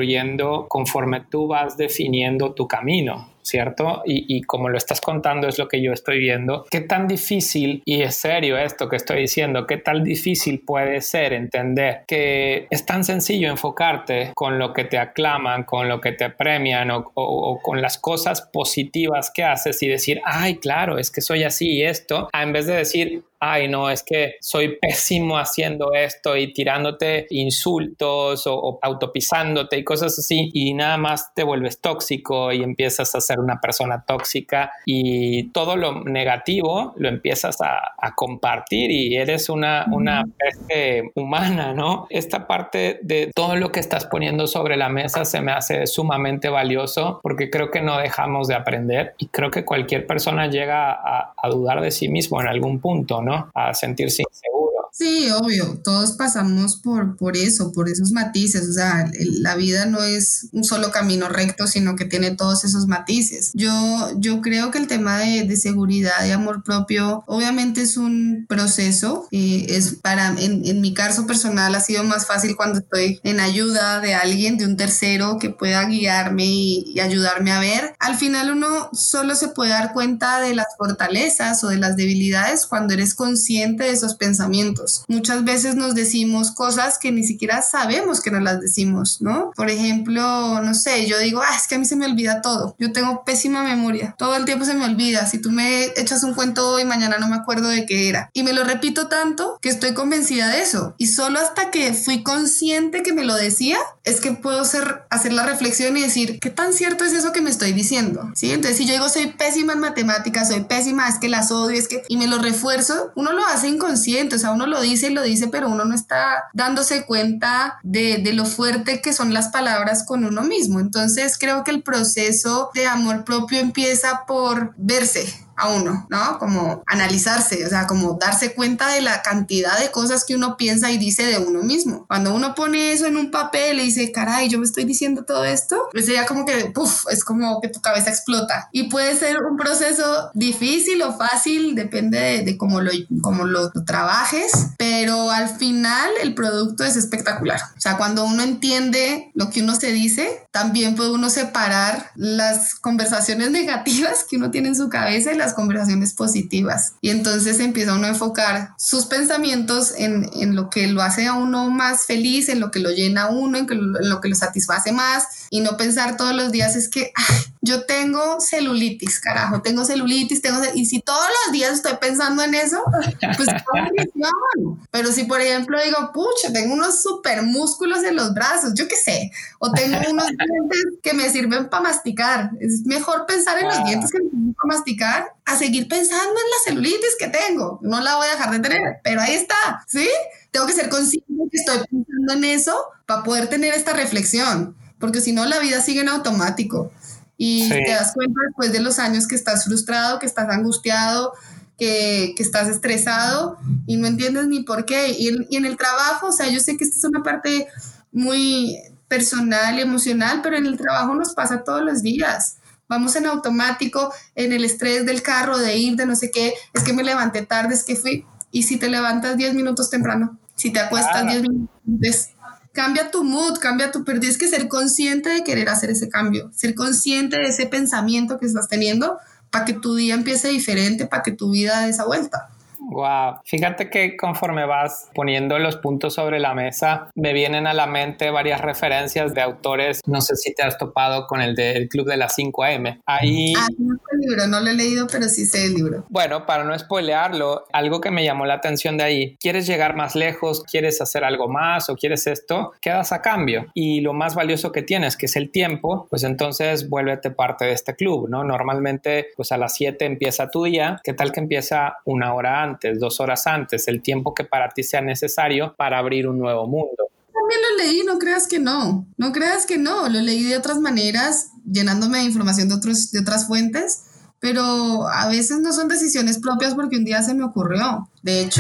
construyendo conforme tú vas definiendo tu camino, ¿cierto? Y como lo estás contando es lo que yo estoy viendo. ¿Qué tan difícil, y es serio esto que estoy diciendo, qué tan difícil puede ser entender que es tan sencillo enfocarte con lo que te aclaman, con lo que te premian o con las cosas positivas que haces y decir, ay, claro, es que soy así y esto, en vez de decir, ay, no, es que soy pésimo haciendo esto y tirándote insultos o autopisándote y cosas así, y nada más te vuelves tóxico y empiezas a ser una persona tóxica y todo lo negativo lo empiezas a compartir y eres una peste humana, ¿no? Esta parte de todo lo que estás poniendo sobre la mesa se me hace sumamente valioso porque creo que no dejamos de aprender y creo que cualquier persona llega a dudar de sí mismo en algún punto, ¿no? A sentirse inseguro. Sí, obvio, todos pasamos por eso, por esos matices, o sea, la vida no es un solo camino recto, sino que tiene todos esos matices. Yo creo que el tema de seguridad y amor propio, obviamente es un proceso, en mi caso personal ha sido más fácil cuando estoy en ayuda de alguien, de un tercero que pueda guiarme y ayudarme a ver. Al final uno solo se puede dar cuenta de las fortalezas o de las debilidades cuando eres consciente de esos pensamientos. Muchas veces nos decimos cosas que ni siquiera sabemos que nos las decimos, ¿no? Por ejemplo, no sé, yo digo, es que a mí se me olvida todo. Yo tengo pésima memoria. Todo el tiempo se me olvida. Si tú me echas un cuento hoy, mañana no me acuerdo de qué era. Y me lo repito tanto que estoy convencida de eso. Y solo hasta que fui consciente que me lo decía, es que puedo hacer la reflexión y decir, ¿qué tan cierto es eso que me estoy diciendo? ¿Sí? Entonces, si yo digo, soy pésima en matemáticas, soy pésima, es que las odio, y me lo refuerzo, uno lo hace inconsciente, o sea, uno lo dice, pero uno no está dándose cuenta de lo fuerte que son las palabras con uno mismo. Entonces creo que el proceso de amor propio empieza por verse a uno, ¿no? Como analizarse, o sea, como darse cuenta de la cantidad de cosas que uno piensa y dice de uno mismo. Cuando uno pone eso en un papel y dice, caray, yo me estoy diciendo todo esto, pues ya como que, es como que tu cabeza explota. Y puede ser un proceso difícil o fácil, depende de cómo lo trabajes, pero al final el producto es espectacular. O sea, cuando uno entiende lo que uno se dice, también puede uno separar las conversaciones negativas que uno tiene en su cabeza y las conversaciones positivas. Y entonces empieza uno a enfocar sus pensamientos en lo que lo hace a uno más feliz, en lo que lo llena a uno, en lo que lo satisface más, y no pensar todos los días es que yo tengo celulitis, carajo, y si todos los días estoy pensando en eso, pues no. Pero si por ejemplo digo, pucha, tengo unos super músculos en los brazos, yo qué sé, o tengo unos dientes que me sirven para masticar, es mejor pensar en los dientes que me sirven para masticar a seguir pensando en la celulitis que tengo. No la voy a dejar de tener, pero ahí está, ¿sí? Tengo que ser consciente de que estoy pensando en eso para poder tener esta reflexión, porque si no la vida sigue en automático y te das cuenta después de los años que estás frustrado, que estás angustiado, que estás estresado y no entiendes ni por qué. Y en el trabajo, o sea, yo sé que esta es una parte muy personal y emocional, pero en el trabajo nos pasa todos los días. Vamos en automático, en el estrés del carro, de ir, de no sé qué, es que me levanté tarde, es que fui. Y si te levantas 10 minutos temprano, si te acuestas 10 minutos antes, cambia tu mood, pero tienes que ser consciente de querer hacer ese cambio, ser consciente de ese pensamiento que estás teniendo para que tu día empiece diferente, para que tu vida dé esa vuelta. Wow, fíjate que conforme vas poniendo los puntos sobre la mesa, me vienen a la mente varias referencias de autores. No sé si te has topado con el del Club de las 5 AM. Ahí... no sé el libro, no lo he leído, pero sí sé el libro. Bueno, para no spoilearlo, algo que me llamó la atención de ahí, ¿quieres llegar más lejos? ¿Quieres hacer algo más? ¿O quieres esto? Quedas a cambio. Y lo más valioso que tienes, que es el tiempo, pues entonces vuélvete parte de este club, ¿no? Normalmente, pues a las 7 empieza tu día. ¿Qué tal que empieza una hora antes, 2 horas antes? El tiempo que para ti sea necesario para abrir un nuevo mundo. También lo leí, no creas que no, lo leí de otras maneras, llenándome de información de otras fuentes, pero a veces no son decisiones propias porque un día se me ocurrió. De hecho,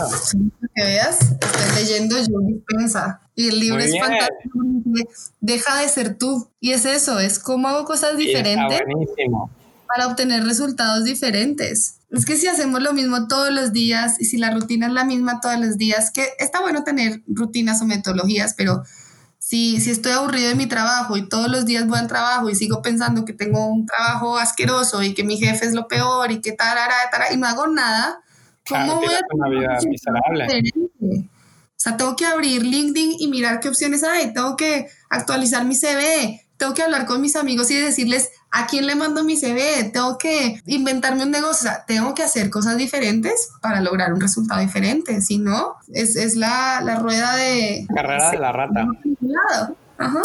que veas, estoy leyendo Joe Dispenza y el libro es fantástico. Deja de ser tú, y es eso, es cómo hago cosas diferentes para obtener resultados diferentes. Es que si hacemos lo mismo todos los días y si la rutina es la misma todos los días, que está bueno tener rutinas o metodologías, pero si estoy aburrido de mi trabajo y todos los días voy al trabajo y sigo pensando que tengo un trabajo asqueroso y que mi jefe es lo peor y que tarara, y no hago nada, Claro, ¿cómo voy tienes a una tener un vida resultado miserable. diferente? O sea, tengo que abrir LinkedIn y mirar qué opciones hay, tengo que actualizar mi CV, tengo que hablar con mis amigos y decirles a quién le mando mi CV, tengo que inventarme un negocio, o sea, tengo que hacer cosas diferentes para lograr un resultado diferente, si no, es la rueda de... Carrera de la rata. Ajá.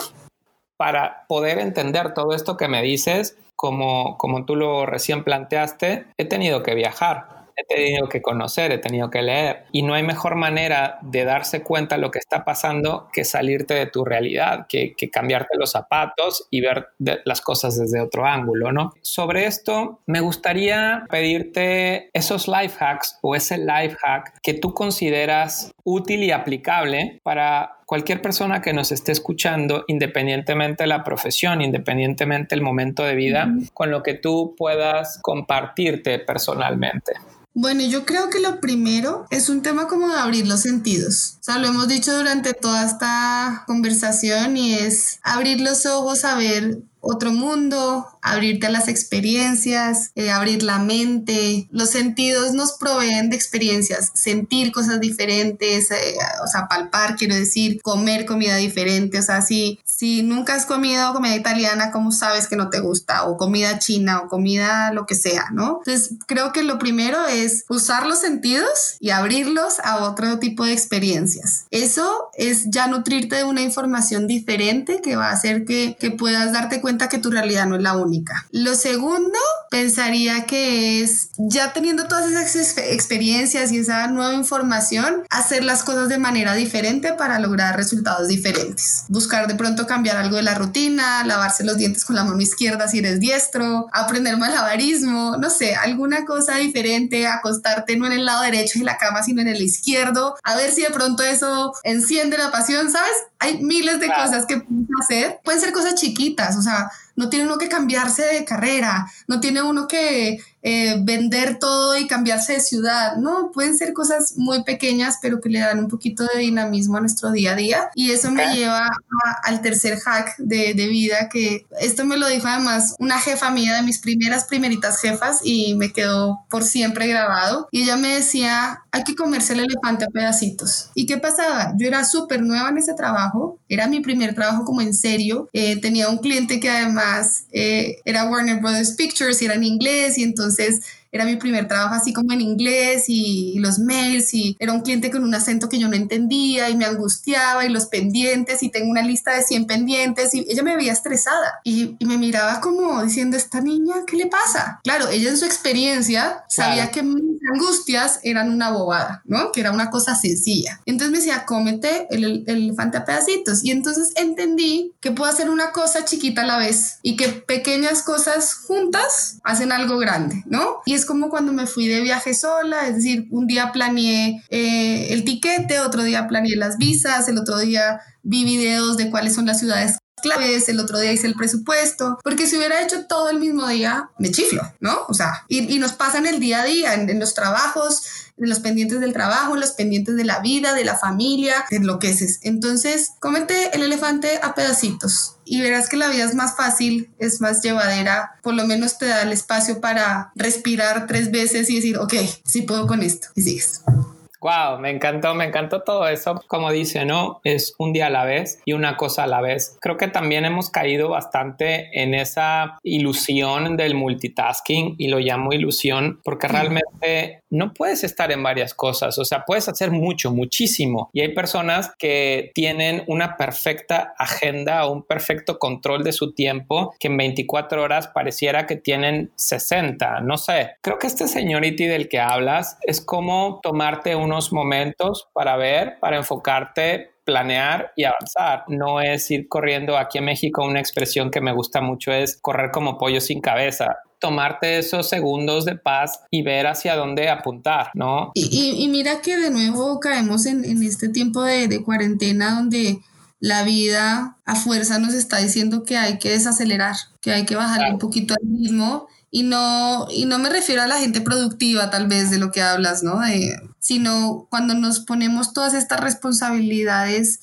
Para poder entender todo esto que me dices, como tú lo recién planteaste, he tenido que viajar. He tenido que conocer, he tenido que leer y no hay mejor manera de darse cuenta de lo que está pasando que salirte de tu realidad, que cambiarte los zapatos y ver las cosas desde otro ángulo, ¿no? Sobre esto, me gustaría pedirte esos life hacks o ese life hack que tú consideras útil y aplicable para cualquier persona que nos esté escuchando, independientemente de la profesión, independientemente del momento de vida, con lo que tú puedas compartirte personalmente. Bueno, yo creo que lo primero es un tema como de abrir los sentidos. O sea, lo hemos dicho durante toda esta conversación y es abrir los ojos a ver otro mundo, abrirte a las experiencias, abrir la mente. Los sentidos nos proveen de experiencias, sentir cosas diferentes, o sea, palpar, quiero decir, comer comida diferente. O sea, si nunca has comido comida italiana, ¿cómo sabes que no te gusta? O comida china o comida lo que sea, ¿no? Entonces, creo que lo primero es usar los sentidos y abrirlos a otro tipo de experiencias. Eso es ya nutrirte de una información diferente que va a hacer que puedas darte cuenta que tu realidad no es la única. Lo segundo, pensaría que es, ya teniendo todas esas experiencias y esa nueva información, hacer las cosas de manera diferente para lograr resultados diferentes. Buscar de pronto cambiar algo de la rutina, lavarse los dientes con la mano izquierda si eres diestro, aprender malabarismo, no sé, alguna cosa diferente, acostarte no en el lado derecho de la cama, sino en el izquierdo, a ver si de pronto eso enciende la pasión, ¿sabes? Hay miles de cosas que puedes hacer. Pueden ser cosas chiquitas, o sea, no tiene uno que cambiarse de carrera, no tiene uno que vender todo y cambiarse de ciudad, no, pueden ser cosas muy pequeñas, pero que le dan un poquito de dinamismo a nuestro día a día. Y eso me lleva al tercer hack de vida, que esto me lo dijo además una jefa mía, de mis primeritas jefas, y me quedó por siempre grabado. Y ella me decía, hay que comerse el elefante a pedacitos. ¿Y qué pasaba? Yo era súper nueva en ese trabajo, era mi primer trabajo como en serio, tenía un cliente que además era Warner Brothers Pictures y era en inglés, y entonces era mi primer trabajo así como en inglés y los mails, y era un cliente con un acento que yo no entendía y me angustiaba, y los pendientes, y tengo una lista de 100 pendientes, y ella me veía estresada y me miraba como diciendo, ¿esta niña qué le pasa? Claro, ella en su experiencia sabía que mis angustias eran una bobada, ¿no? Que era una cosa sencilla. Entonces me decía, cómete el elefante a pedacitos, y entonces entendí que puedo hacer una cosa chiquita a la vez y que pequeñas cosas juntas hacen algo grande, ¿no? Y es como cuando me fui de viaje sola, es decir, un día planeé el tiquete, otro día planeé las visas, el otro día vi videos de cuáles son las ciudades claves, el otro día hice el presupuesto, porque si hubiera hecho todo el mismo día, me chiflo, ¿no? O sea, y nos pasa en el día a día, en los trabajos, en los pendientes del trabajo, en los pendientes de la vida, de la familia, te enloqueces. Entonces, cómete el elefante a pedacitos y verás que la vida es más fácil, es más llevadera, por lo menos te da el espacio para respirar 3 veces y decir, ok, sí puedo con esto, y sigues. Wow, me encantó todo eso. Como dice, ¿no? Es un día a la vez y una cosa a la vez. Creo que también hemos caído bastante en esa ilusión del multitasking, y lo llamo ilusión porque realmente no puedes estar en varias cosas. O sea, puedes hacer muchísimo. Y hay personas que tienen una perfecta agenda o un perfecto control de su tiempo que en 24 horas pareciera que tienen 60. No sé. Creo que este seniority del que hablas es como tomarte unos momentos para ver, para enfocarte, planear y avanzar. No es ir corriendo. Aquí en México una expresión que me gusta mucho es correr como pollo sin cabeza. Tomarte esos segundos de paz y ver hacia dónde apuntar, ¿no? Y mira que de nuevo caemos en este tiempo de cuarentena donde la vida a fuerza nos está diciendo que hay que desacelerar, que hay que bajarle un poquito al ritmo. Y no me refiero a la gente productiva, tal vez, de lo que hablas, ¿no? Sino cuando nos ponemos todas estas responsabilidades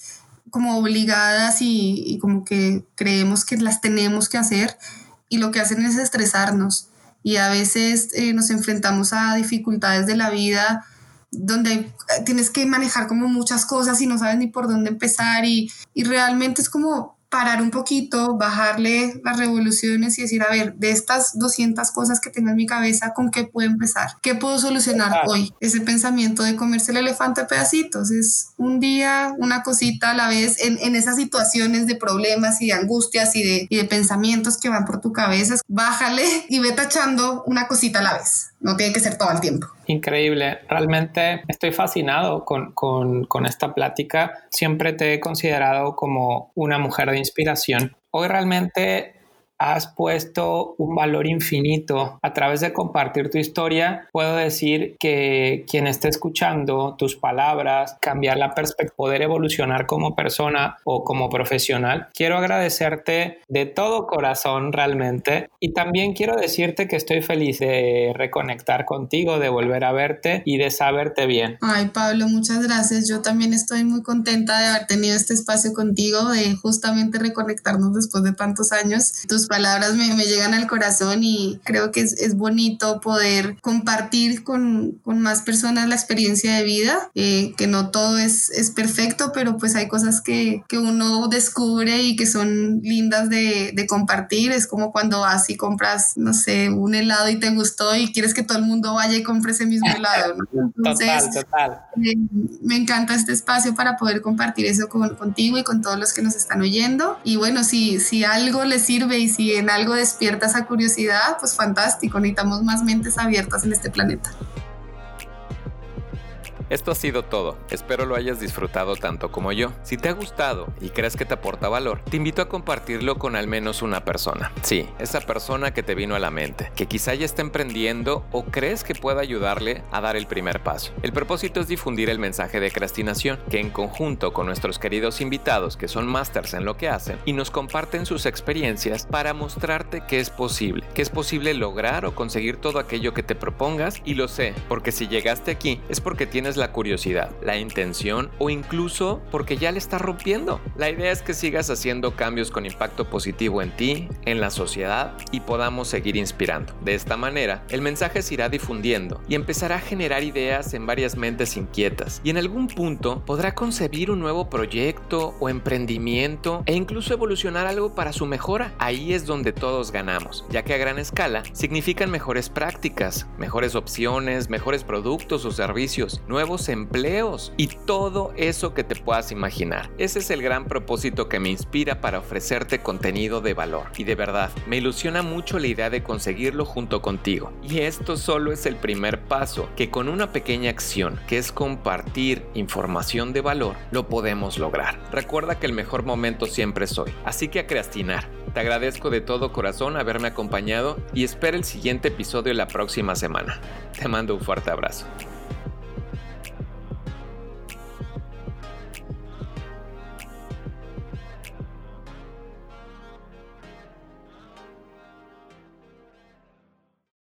como obligadas y como que creemos que las tenemos que hacer, y lo que hacen es estresarnos. Y a veces nos enfrentamos a dificultades de la vida donde tienes que manejar como muchas cosas y no sabes ni por dónde empezar, y realmente es como parar un poquito, bajarle las revoluciones y decir, a ver, de estas 200 cosas que tengo en mi cabeza, ¿con qué puedo empezar? ¿Qué puedo solucionar hoy? Ese pensamiento de comerse el elefante a pedacitos es un día, una cosita a la vez, en esas situaciones de problemas y de angustias y de pensamientos que van por tu cabeza. Bájale y ve tachando una cosita a la vez. No tiene que ser todo el tiempo. Increíble. Realmente estoy fascinado con esta plática. Siempre te he considerado como una mujer de inspiración. Hoy realmente has puesto un valor infinito a través de compartir tu historia. Puedo decir que quien esté escuchando tus palabras, cambiar la perspectiva, poder evolucionar como persona o como profesional. Quiero agradecerte de todo corazón realmente, y también quiero decirte que estoy feliz de reconectar contigo, de volver a verte y de saberte bien. Ay, Pablo, muchas gracias. Yo también estoy muy contenta de haber tenido este espacio contigo, de justamente reconectarnos después de tantos años. Tus palabras me llegan al corazón, y creo que es bonito poder compartir con más personas la experiencia de vida, que no todo es perfecto, pero pues hay cosas que uno descubre y que son lindas de compartir. Es como cuando vas y compras, no sé, un helado y te gustó y quieres que todo el mundo vaya y compre ese mismo helado, ¿no? Entonces, Total. Me encanta este espacio para poder compartir eso contigo y con todos los que nos están oyendo. Y bueno, si algo les sirve y si en algo despierta esa curiosidad, pues fantástico. Necesitamos más mentes abiertas en este planeta. Esto ha sido todo. Espero lo hayas disfrutado tanto como yo. Si te ha gustado y crees que te aporta valor, te invito a compartirlo con al menos una persona. Sí, esa persona que te vino a la mente, que quizá ya está emprendiendo o crees que pueda ayudarle a dar el primer paso. El propósito es difundir el mensaje de Crastinación, que en conjunto con nuestros queridos invitados, que son másters en lo que hacen y nos comparten sus experiencias para mostrarte que es posible lograr o conseguir todo aquello que te propongas. Y lo sé, porque si llegaste aquí es porque tienes la curiosidad, la intención o incluso porque ya le estás rompiendo. La idea es que sigas haciendo cambios con impacto positivo en ti, en la sociedad, y podamos seguir inspirando. De esta manera, el mensaje se irá difundiendo y empezará a generar ideas en varias mentes inquietas, y en algún punto podrá concebir un nuevo proyecto o emprendimiento e incluso evolucionar algo para su mejora. Ahí es donde todos ganamos, ya que a gran escala significan mejores prácticas, mejores opciones, mejores productos o servicios, nuevos empleos y todo eso que te puedas imaginar. Ese es el gran propósito que me inspira para ofrecerte contenido de valor, y de verdad me ilusiona mucho la idea de conseguirlo junto contigo. Y esto solo es el primer paso, que con una pequeña acción, que es compartir información de valor, lo podemos lograr. Recuerda que el mejor momento siempre es hoy, así que a creastinar. Te agradezco de todo corazón haberme acompañado y espera el siguiente episodio la próxima semana. Te mando un fuerte abrazo.